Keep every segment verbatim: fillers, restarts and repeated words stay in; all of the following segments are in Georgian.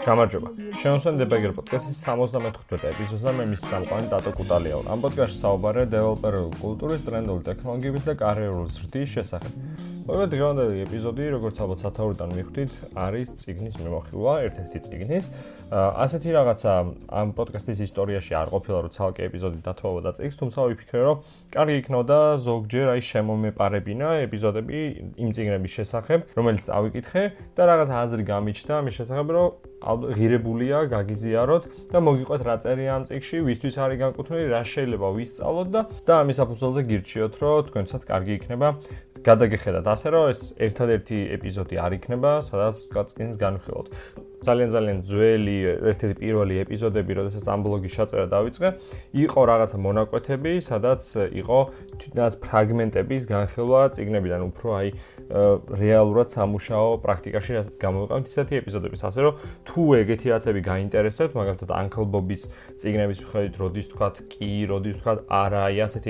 გამარჯობა. Შევსვენ დებეგერ პოდკასტის სამოცდამეთოთხმეტე ეპიზოდზე მე მის სამყარო დატო კუტალია. ამ პოდკასტში საუბარია დეველოპერული კულტურის, ტრენდული ტექნოლოგიების და კარიერული ზრდის შესახებ. მოკლედ დღევანდელი ეპიზოდი, როგორც ალბათ სათაურიდან მიხვდით, არის წიგნის მიმოხილვა, ერთ-ერთი წიგნის. ასეთი რაღაცა ამ პოდკასტის ისტორიაში არ ყოფილა, რომ ცალკე ეპიზოდი დათვალოდა წიგნს, თუმცა ვიფიქრე, რომ კარგი იქნოდა ზოგჯერ აი შემომეპარებინა ეპიზოდები იმ წიგნების შესახებ, რომელიც წავიკითხე და რაღაც აზრი გამიჩნდა ამის შესახებ, რომ ღირებულია, გაგიზიაროთ და მოგიყვეთ რა წერია ამ წიგნში, ვისთვის არის განკუთვნილი, რა შეიძლება ვისწავლოთ და და ამის საფუძველზე გირჩიოთ, რომ თქვენცაც კარგი იქნება გადაგეხედათ ასე, რომ ეს ერთადერთი ეპიზოდი არ იქნება, სადაც წიგნს განვიხილოთ. ძალიან ძალიან ძველი, ერთ-ერთი პირველი ეპიზოდები, როდესაც ამ ბლოგის შეწერა დავიწყე, იყო რაღაცა მონაკვეთები, სადაც იყო თვითონაც ფრაგმენტების განხილვა წიგნებიდან, უფრო აი რეალურად სამუშაო პრაქტიკაში რასაც გამოვიყავთ ისეთი ეპიზოდების, ასე რომ თუ ეგეთი რაცები გაინტერესებთ, მაგალითად Uncle Bob-ის წიგნების მიხედვით, როდის თქვათ კი, როდის თქვათ არა, აი ასეთი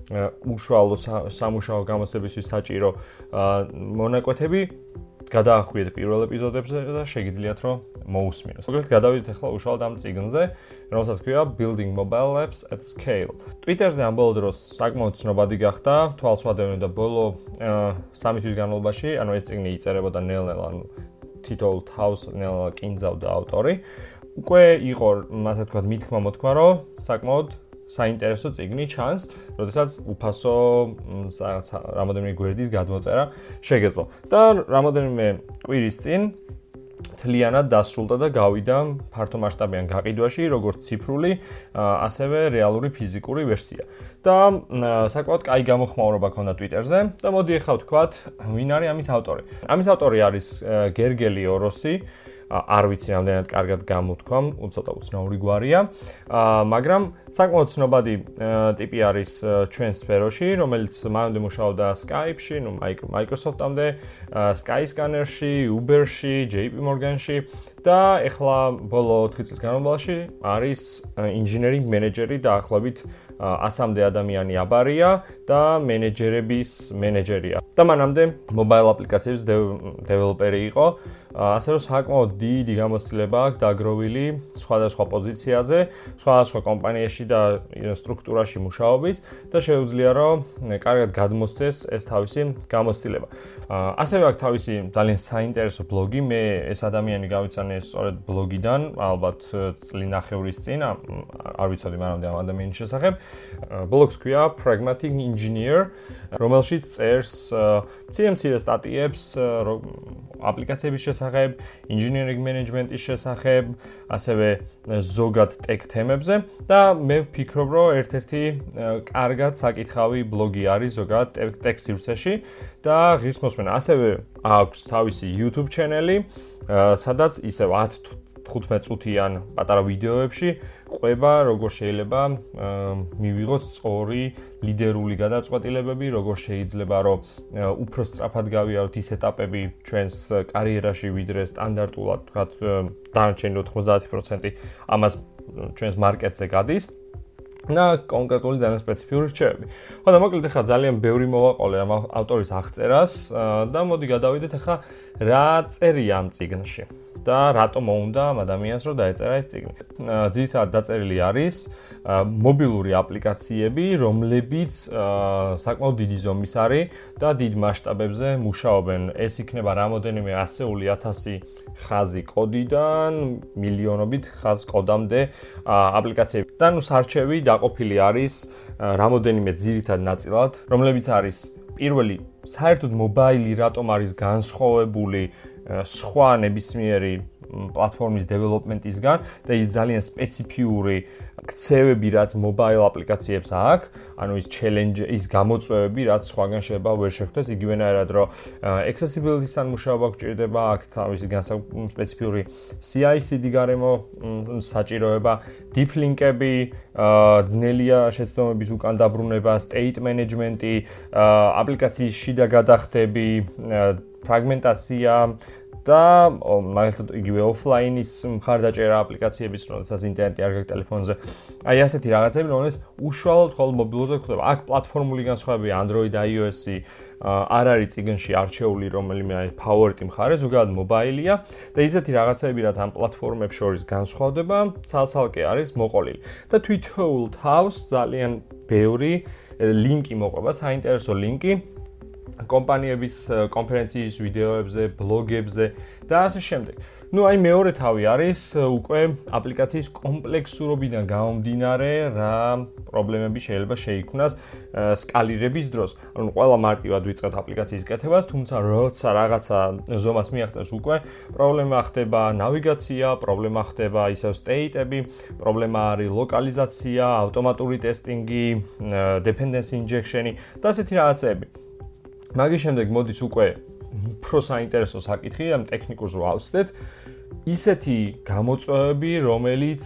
უშუალო სამუშაო გამოცდებისთვის საჭირო მონაკვეთები გადაახვიეთ პირველ ეპიზოდებზე და შეგიძლიათ რომ მოусმინოთ. მოკლედ გადავიდეთ ახლა უშუალოდ ამ წიგნზე, რომელსაც ქვია Building Mobile Apps at Scale. Twitter-ზე ამ ბოლო დროს საკმაოდ ცნობადი გახდა, თვალსვადევნე და ბოლო სამი თვის განმავლობაში, ანუ ეს წიგნი იწერებოდა ნელ-ნელა, ანუ თითოეულ თავს ნელ-ნელა კინძავდა ავტორი. უკვე იყო, ასე ვთქვათ, მითქმა მოთქმა, რომ საკმაოდ საინტერესო წიგნი ჩანს, როდესაც უფასო რამოდენიმე გვერდის გადმოწერა შეგეძლო. და რამოდენიმე კვირის წინ თლიანად დასრულდა და გავიდა ფართომასშტაბიან გაყიდვაში, როგორც ციფრული, ასევე რეალური ფიზიკური ვერსია. და საკმაოდ კაი გამოხმაურება ჰქონდა Twitter-ზე და მოდი ახლა ვთქვათ, ვინ არის ამის ავტორი. ამის ავტორი არის გერგელი ოროსი. არ ვიცი რამდენად კარგად გამოვთქვამ, უცოტა უცნაური გვარია, მაგრამ საკმაოდ ცნობადი ტიპი არის ჩვენ სფეროში, რომელიც მანამდე მუშაობდა Skype-ში, ნუ Microsoft-ამდე, Skyscanner-ში, Uber-ში, ჯეი პი Morgan-ში და ეხლა ბოლო ოთხი წლის განმავლობაში არის engineering manager-ი დაახლოებით ასამდე ადამიანი აბარია და მენეჯერების მენეჯერია. და მანამდე mobile აპლიკაციების დეველოპერი იყო, ასე რომ საკმაოდ დიდი გამოცდილება აქვს დაგროვილი სხვადასხვა პოზიციაზე, სხვადასხვა კომპანიაში და სტრუქტურაში მუშაობის და შეუძლია რომ კარგად გადმოსცეს ეს თავისი გამოცდილება. ასევე აქვს თავისი ძალიან საინტერესო ბლოგი, მე ეს ადამიანი გავიცანე სწორედ ბლოგიდან, ალბათ წლინახევრის წინ, არ ვიცოდი მანამდე ამ ადამიანის შესახებ. ბლოგს ქვია Pragmatic Engineer, რომელშიც წერს მცირე-მცირე სტატიებს აპლიკაციების შესახებ, engineering management-ის შესახებ, ასევე ზოგად tech თემებზე და მე ვფიქრობ, რომ ერთ-ერთი კარგად საკითხავი ბლოგი არის ზოგად tech სივრცეში და ღირს მოსმენა. ასევე აქვს თავისი YouTube ჩანელი, სადაც ისევ ათი თხუთმეტ წუთიან პატარა ვიდეოებში ყვება, როგორ შეიძლება მივიღოთ სწორი ლიდერული გადაწყვეტილებები, როგორ შეიძლება რომ უფრო სწრაფად გავიაროთ ის ეტაპები ჩვენს კარიერაში, ვიდრე სტანდარტულად, თქვათ, დანარჩენი ოთხმოცდაათი პროცენტი ამას ჩვენს მარკეტზე გადის. და კონკრეტული ძალიან სპეციფიური რჩევები. ხო და მოკლედ ახლა ძალიან ბევრი მოვაყოლე ამ ავტორის აღწერას და მოდი გადავიდეთ ახლა რა წერია ამ წიგნში და რატომ უნდა ამ ადამიანს რომ დაეწერა ეს წიგნი. ძირითადად დაწერილი არის მობილური აპლიკაციები, რომლებიც საკმაოდ დიდი ზომის არის და დიდ მასშტაბებზე მუშაობენ. ეს იქნება რამოდენიმე ასეული ათასი ხაზი კოდიდან მილიონობით ხაზ კოდამდე აპლიკაციები. და ნუ სარჩევი დაყოფილი არის რამოდენიმე ძირითად ნაწილად, რომლებიც არის პირველი საერთოდ მობაილი რატომ არის განსხვავებული სხვა ნებისმიერი პლატფორმის დეველოპმენტისგან და ის ძალიან სპეციფიური ქცევები, რაც mobile აპლიკაციებს აქვს, ანუ ის challenge, ის გამოწვევები, რაც სხვაგან შეიძლება ვერ შეხვდეს, იგივენაირად რომ accessibility-თან მუშაობა გვჭირდება, აქ თავისი განსპეციფიური სი აი სი დი გარემო საჭიროება, deep link-ები, ძნელია შეცდომების უკან დაბრუნება, state management-ი, აპლიკაციის შიდა გადახდები, ფრაგმენტაცია და მაგალითად იგივე ოფლაინის მხარდაჭერა აპლიკაციების, რომელსაც ინტერნეტი არ გაქვს ტელეფონზე. აი ასეთი რაღაცები, რომელიც უშუალოდ მხოლოდ მობილურზე ხდება. აქ პლატფორმული განსხვავებია Android, iOS-ი არ არის წიგნში არჩეული რომელიმე აი ფავორიტი მხარე, ზოგადად მობაილია და ისეთი რაღაცები, რაც ამ პლატფორმებს შორის განსხვავდება, ცალ-ცალკე არის მოყოლილი. და თვითოულ თავს ძალიან ბევრი ლინკი მოყვება, საინტერესო ლინკი კომპანიების კონფერენციის ვიდეოებზე, ბლოგებზე და ასე შემდეგ. Ну, აი მეორე თავი არის უკვე აპლიკაციის კომპლექსურობიდან გამომდინარე, რა პრობლემები შეიძლება შეიქმნას სკალირების დროს. ანუ ყველა მარტივად ვიწყებთ აპლიკაციის კეთებას, თუმცა როცა რაღაცა ზომას მიაღწევს უკვე, პრობლემა ხდება ნავიგაცია, პრობლემა ხდება ისევ სტეიტები, პრობლემა არის ლოკალიზაცია, ავტომატური ტესტინგი, dependency injection და ასეთი რაღაცები. მაგის შემდეგ მოდის უკვე უფრო საინტერესო საკითხი, ამ ტექნიკურს რო ავსდეთ, ისეთი გამოწვევები, რომელიც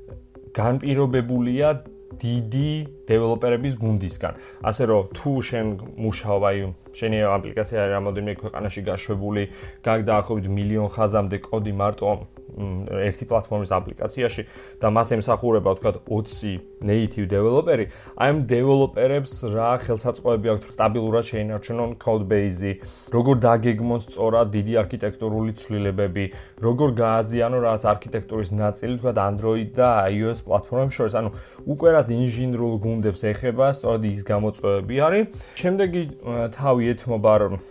განპირობებულია დიდი დეველოპერების გუნდისგან. ასე რომ თუ შენ მუშაობ, აი შენი აპლიკაცია არის რამოდენიმე ქვეყანაში გაშვებული, გაქვს დაახლოებით მილიონ ხაზამდე კოდი მარტო ერთი პლატფორმის აპლიკაციაში და მას ემსახურება ვთქვათ ოცი native developer-ი, აი ამ developer-ებს რა ხელსაწყოები აქვთ სტაბილურად შეინარჩუნონ code base-ი, როგორ დაგეგმონ სწორად დიდი არქიტექტურული ცვლილებები, როგორ გააზიანონ რაღაც არქიტექტურის ნაწილი ვთქვათ Android და iOS პლატფორმებს შორის, ანუ უკვე რაც ინჟინერულ გუნდებს ეხება, სწორად ის გამოწვევები არის. შემდეგი თავი ეთმობა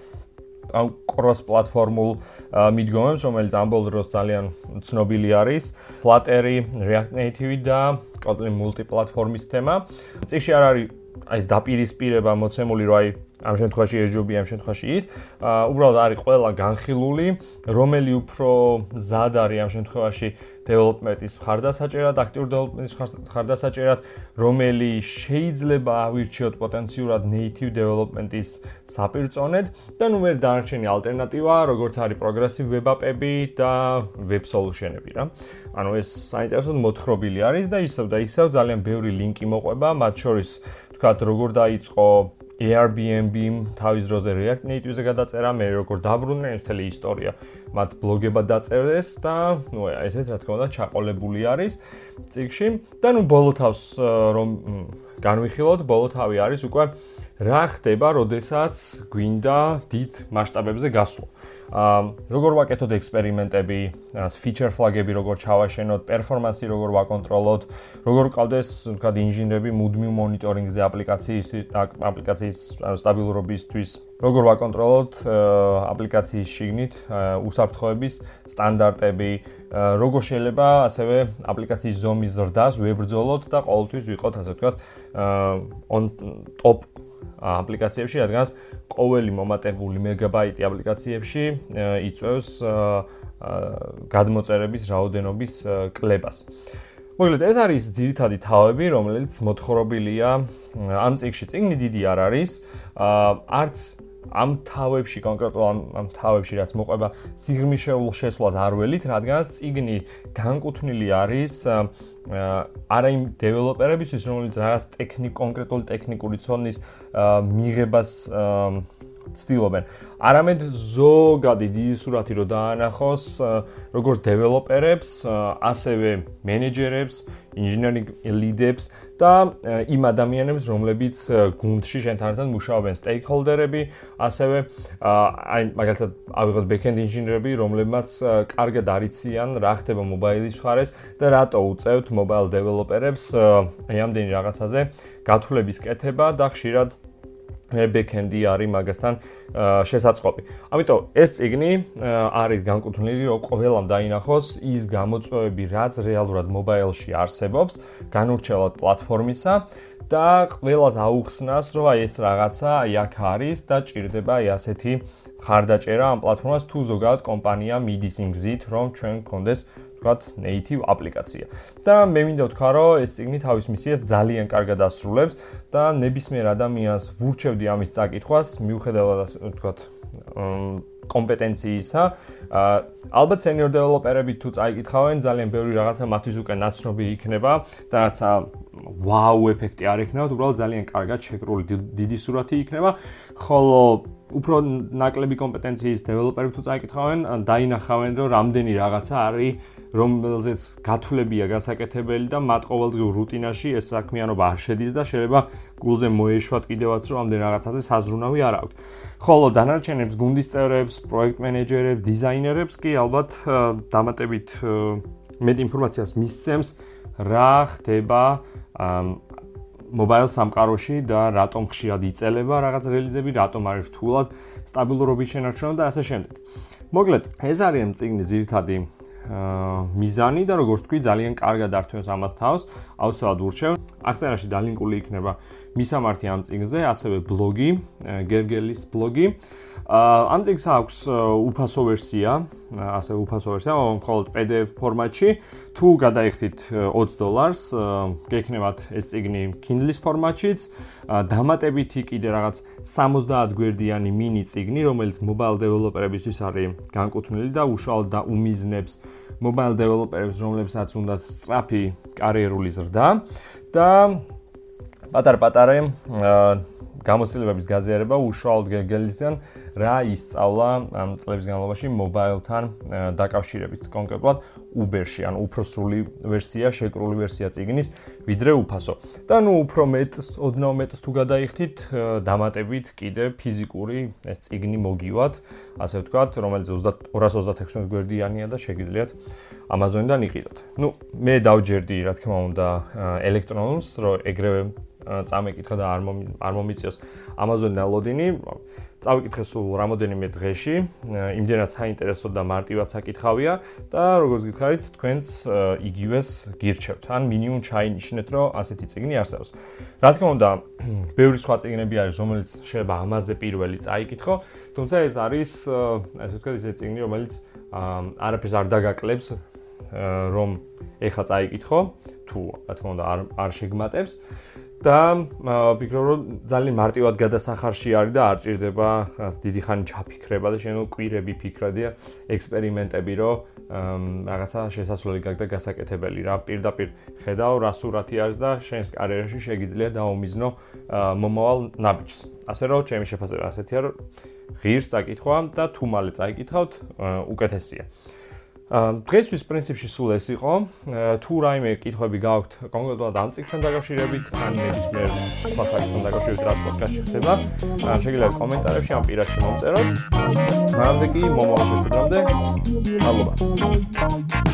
ამ კროს-პლატფორმულ მიდგომებს, რომელიც ამ ბოლო დროს ძალიან ცნობილი არის, Flutter-ი, React Native და Kotlin multi-პლატფორმის თემა. წიგნში არ არის აი ეს დაპირისპირება მოცემული, რომ აი ამ შემთხვევაში ეს ჯობია, ამ შემთხვევაში ის. უბრალოდ არის ყველა განხილული, რომელი უფრო მზად არის ამ შემთხვევაში development-ის მხარდასაჭერად, active development-ის მხარდასაჭერად, რომელი შეიძლება ავირჩიოთ პოტენციურად native development-ის საპირწონედ და ნუ მე დანარჩენი ალტერნატივა, როგორც არის progressive web app-ები და web solution-ები რა. ანუ ეს საინტერესოდ მოთხრობილი არის და ისევ და ისევ ძალიან ბევრი ლინკი მოყვება, მათ შორის ვთქვათ, როგორ დაიწყო Airbnb-მ თავის დროზე React Native-ზე გადაწერა, მე როგორ დაბრუნდნენ მთელი ისტორია, მათ ბლოგებად დაწერდეს და ნუ ესეც რა თქმა უნდა ჩაყოლებული არის წიგნში და ნუ ბოლო თავს რომ განვიხილოთ, ბოლო თავი არის უკვე რა ხდება, როდესაც გვინდა დიდ მასშტაბებზე გასვლა. როგორ ვაკეთოთ ექსპერიმენტები, feature flag-ები როგორ ჩავაშენოთ, performance-ი როგორ ვაკონტროლოთ, როგორ ყავდეს ვთქვათ ინჟინერები მუდმივ მონიტორინგზე აპლიკაციის აპლიკაციის სტაბილურობისთვის, როგორ ვაკონტროლოთ აპლიკაციის შიგნით უსაფრთხოების სტანდარტები, როგორ შეიძლება ასევე აპლიკაციის ზომის ზრდას ვებრძოლოთ და ყოველთვის ვიყოთ ასე ვთქვათ on top აპლიკაციებში, რადგანაც ყოველი მომატებული მეგაბაიტი აპლიკაციებში იწვევს გადმოწერების რაოდენობის კლებას. მოკლედ ეს არის ძირითადი თავები, რომელიც მოთხრობილია ამ წიგნში. წიგნი დიდი არ არის, არც ამ თავებში კონკრეტულად ამ, ამ თავებში რაც მოყვება სიღრმიშეულ შესვლას არ ველით, რადგანაც წიგნი განკუთვნილი არის არა იმ დეველოპერებისთვის, რომელიც რაღაც ტექნიკ კონკრეტული ტექნიკური ცოდნის მიღებას ცდილობენ. არამედ ზოგადი დიდი სურათი რო დაანახოს როგორც დეველოპერებს, ასევე მენეჯერებს, ინჟინერინგ ლიდებს და იმ ადამიანებს, რომლებიც გუნდში შენთან ერთად მუშაობენ, სტეიქჰოლდერები, ასევე აი მაგალითად ავიღოთ ბექენდ ინჟინერები, რომლებმაც კარგად არიციან რა ხდება მობაილის მხარეს და რატო უწევთ მობაილ დეველოპერებს აი ამდენი რაღაცაზე გათვლების კეთება და ხშირად backend-ი არის მაგასთან შესაწყობი. ამიტომ ეს წიგნი არის განკუთვნილი, რომ ყველამ დაინახოს ის გამოწვევები, რაც რეალურად მობაილში არსებობს, განურჩევლად პლატფორმისა და ყველას აუხსნას, რომ აი ეს რაღაცა აი აქ არის და ჭირდება აი ასეთი მხარდაჭერა ამ პლატფორმას თუ ზოგადად კომპანია მიდის იმ გზით, რომ ჩვენ გქონდეს native აპლიკაცია. და მე მინდა ვთქვა, რომ ეს წიგნი თავის მისიას ძალიან კარგად ასრულებს და ნებისმიერ ადამიანს ვურჩევდი ამის წაკითხვას, მიუხედავად ასე ვთქვათ, კომპეტენციისა. ალბათ senior developer-ები თუ წაიკითხავენ, ძალიან ბევრი რაღაცა მათთვის უკვე ნაცნობი იქნება და რაცა ვაუ ეფექტი არ იქნება, უბრალოდ ძალიან კარგად შეკრული დიდი სურათი იქნება, ხოლო უფრო ნაკლები კომპეტენციის დეველოპერები თუ წაიკითხავენ, დაინახავენ, რომ რამდენი რაღაცა არის, რომელზეც გათვლებია გასაკეთებელი და მათ ყოველდღიურ რუტინაში ეს საქმიანობა არ შედის და შეიძლება გულზე მოეშვათ კიდევაც, რომ ამდენ რაღაცაზე საზრუნავი არ აქვს. ხოლო დანარჩენებს, გუნდის წევრებს, პროექტ მენეჯერებს, დიზაინერებს კი ალბათ დამატებით მეტ ინფორმაციას მისცემს, რა ხდება მობაილ სამყაროში და რატომ ხშირად იწელება რაღაც რელიზები, რატომ არის რთულად სტაბილურობის შენარჩუნა და ასე შემდეგ. მოკლედ, ეს არის წიგნის ძირითადი მიზანი და როგორც თქვი, ძალიან კარგად ართმევს ამას თავს, აუცილებლად ურჩევ. აღწერაში დალინკული იქნება მისამართი ამ წიგნზე, ასევე ბლოგი, გერგელის ბლოგი. ამ წიგნს აქვს უფასო ვერსია, ასევე უფასო ვერსია, მხოლოდ პი დი ეფ ფორმატში. თუ გადაიხდით ოცი დოლარს, გექნებათ ეს წიგნი Kindle-ის ფორმატშიც, დამატებითი კიდე რაღაც სამოცდაათ გვერდიანი მინი წიგნი, რომელიც mobile developer-ებისთვის არის განკუთვნილი და უშუალოდ და უმიზნებს mobile developer-ებს, რომლებსაც უნდათ სწრაფი კარიერული ზრდა და პატარ-პატარე გამოცდილებების გაზიარება უშუალოდ გერგელისგან რა ისწავლა ამ წლების განმავლობაში mobile-თან დაკავშირებით, კონკრეტულად Uber-ში, ანუ უფრო სრული ვერსია, შეკრული ვერსია წიგნის, ვიდრე უფასო. და ნუ უფრო მეტს, ოდნავ მეტს თუ გადაიხდით, დამატებით კიდე ფიზიკური ეს წიგნი მოგივათ, ასე ვთქვათ, რომელიც ორას ოცდაექვსი გვერდიანია და შეგიძლიათ Amazon-დან იყიდოთ. ნუ მე დავჯერდი, რა თქმა უნდა, ელექტრონულს, რომ ეგრევე წამეკითხა და არ მომიწიოს Amazon-დან ლოდინი. წავიკითხე სულ რამოდენიმე დღეში, იმდენად საინტერესო და მარტივად საკითხავია და როგორც გითხარით, თქვენც იგივეს გირჩევთ. ან მინიმუმ ჩაინიშნეთ, რომ ასეთი წიგნი არსებობს. რა თქმა უნდა, ბევრი სხვა წიგნები არის, რომელიც შეიძლება ამაზე პირველი წაიკითხო, თუმცა ეს არის, ასე ვთქვათ, ისეთი წიგნი, რომელიც არაფერს არ დაგაკლებს, რომ ეხლა წაიკითხო, თუ რა თქმა უნდა არ შეგმატებს. და ვფიქრობ, რომ ძალიან მარტივად გადასახარში არის და არ ჭირდება დიდი ხანი ჩაფიქრება და შენ კვირები ფიქრადია, ექსპერიმენტები, რომ რაღაცა შესაძლებელი გაქვს და გასაკეთებელი რა. პირდაპირ ხედავ, რა სურათი არის და შენს კარიერაში შეგიძლია დაუმიზნო მომავალ ნაბიჯს. ასე რომ, ჩემი შეფასება ასეთია, რომ ღირს წაკითხვა და თუ მალე წაიკითხავთ, უკეთესია. დღესთვის პრინციპში სულ ეს იყო. თუ რაიმე კითხვები გაქვთ კონკრეტულად ამ წიგნთან დაკავშირებით, ან ნებისმიერ სხვა საკითხთან დაკავშირებით, რაც პოდკასტში ხდება, შეგიძლიათ კომენტარებში ან პირადში მომწეროთ. მანამდე კი მომავალ შეხვედრამდე, მადლობა.